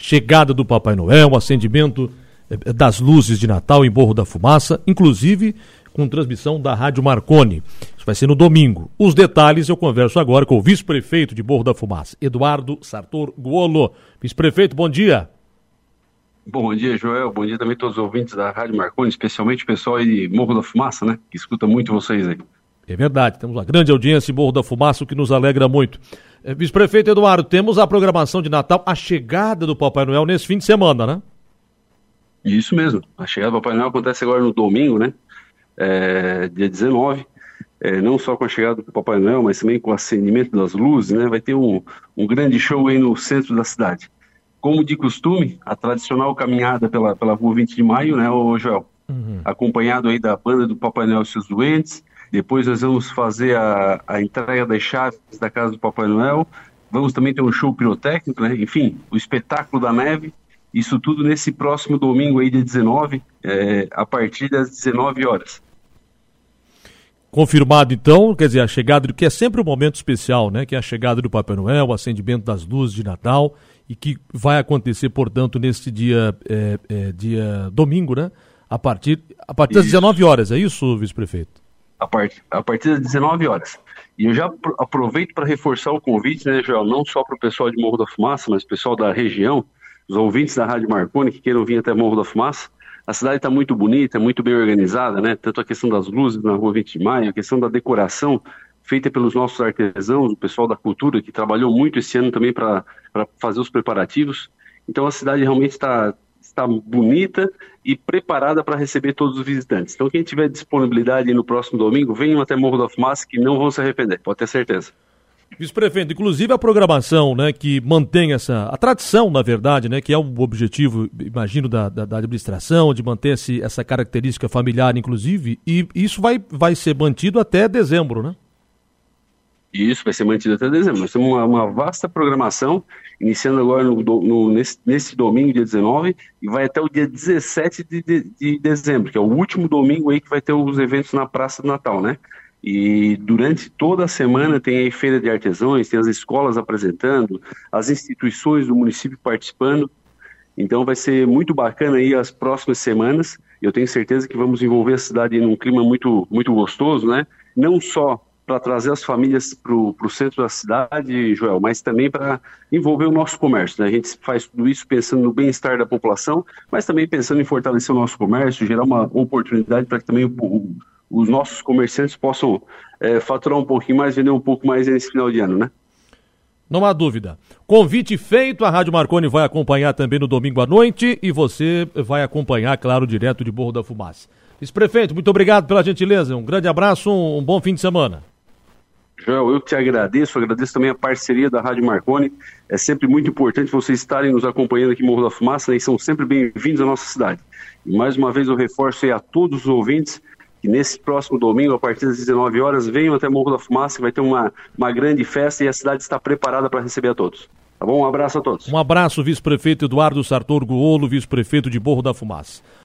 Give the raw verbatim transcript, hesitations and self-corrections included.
chegada do Papai Noel, acendimento das luzes de Natal em Morro da Fumaça, inclusive com transmissão da Rádio Marconi. Isso vai ser no domingo. Os detalhes eu converso agora com o vice-prefeito de Morro da Fumaça, Eduardo Sartor Guolo. Vice-prefeito, bom dia. Bom dia, Joel. Bom dia também a todos os ouvintes da Rádio Marconi, especialmente o pessoal aí de Morro da Fumaça, né? Que escuta muito vocês aí. É verdade, temos uma grande audiência em Morro da Fumaça, o que nos alegra muito. É, vice-prefeito Eduardo, temos a programação de Natal, a chegada do Papai Noel nesse fim de semana, né? Isso mesmo. A chegada do Papai Noel acontece agora no domingo, né? É, dia dezenove. É, não só com a chegada do Papai Noel, mas também com o acendimento das luzes, né? Vai ter um, um grande show aí no centro da cidade. Como de costume, a tradicional caminhada pela, pela rua vinte de maio, né, ô Joel? Uhum. Acompanhado aí da banda do Papai Noel e seus doentes. Depois nós vamos fazer a, a entrega das chaves da casa do Papai Noel. Vamos também ter um show pirotécnico, né? Enfim, o espetáculo da neve. Isso tudo nesse próximo domingo aí, dia dezenove, é, a partir das dezenove horas. Confirmado então, quer dizer, a chegada do que é sempre um momento especial, né? Que é a chegada do Papai Noel, o acendimento das luzes de Natal, e que vai acontecer, portanto, neste dia, é, é, dia domingo, né? A partir, a partir das dezenove horas, é isso, vice-prefeito? A, part, a partir das dezenove horas. E eu já aproveito para reforçar o convite, né, Joel? Não só para o pessoal de Morro da Fumaça, mas o pessoal da região, os ouvintes da Rádio Marconi que queiram vir até Morro da Fumaça. A cidade está muito bonita, muito bem organizada, né? Tanto a questão das luzes na rua vinte de maio, a questão da decoração feita pelos nossos artesãos, o pessoal da cultura, que trabalhou muito esse ano também para fazer os preparativos. Então a cidade realmente está, está bonita e preparada para receber todos os visitantes. Então quem tiver disponibilidade no próximo domingo, venham até Morro da Fumaça que não vão se arrepender, pode ter certeza. Vice-prefeito, inclusive a programação, né, que mantém essa, a tradição, na verdade, né, que é o objetivo, imagino, da, da, da administração, de manter esse, essa característica familiar, inclusive, e isso vai, vai ser mantido até dezembro, né? Isso, vai ser mantido até dezembro. Nós temos uma, uma vasta programação, iniciando agora no, no, nesse, nesse domingo, dia dezenove, e vai até o dia dezessete de, de, de dezembro, que é o último domingo aí que vai ter os eventos na Praça do Natal, né? E durante toda a semana tem aí feira de artesãos, tem as escolas apresentando, as instituições do município participando. Então vai ser muito bacana aí as próximas semanas. Eu tenho certeza que vamos envolver a cidade num clima muito, muito gostoso, né? Não só para trazer as famílias para o centro da cidade, Joel, mas também para envolver o nosso comércio, né? A gente faz tudo isso pensando no bem-estar da população, mas também pensando em fortalecer o nosso comércio, gerar uma oportunidade para que também o, o os nossos comerciantes possam é, faturar um pouquinho mais, vender um pouco mais nesse final de ano, né? Não há dúvida. Convite feito, a Rádio Marconi vai acompanhar também no domingo à noite e você vai acompanhar, claro, direto de Morro da Fumaça. Vice-prefeito, muito obrigado pela gentileza, um grande abraço, um, um bom fim de semana. Joel, eu que te agradeço, agradeço também a parceria da Rádio Marconi, é sempre muito importante vocês estarem nos acompanhando aqui em Morro da Fumaça, né, e são sempre bem-vindos à nossa cidade. E mais uma vez eu reforço aí a todos os ouvintes que nesse próximo domingo, a partir das dezenove horas, venham até Morro da Fumaça, que vai ter uma, uma grande festa e a cidade está preparada para receber a todos. Tá bom? Um abraço a todos. Um abraço, vice-prefeito Eduardo Sartor Guolo, vice-prefeito de Morro da Fumaça.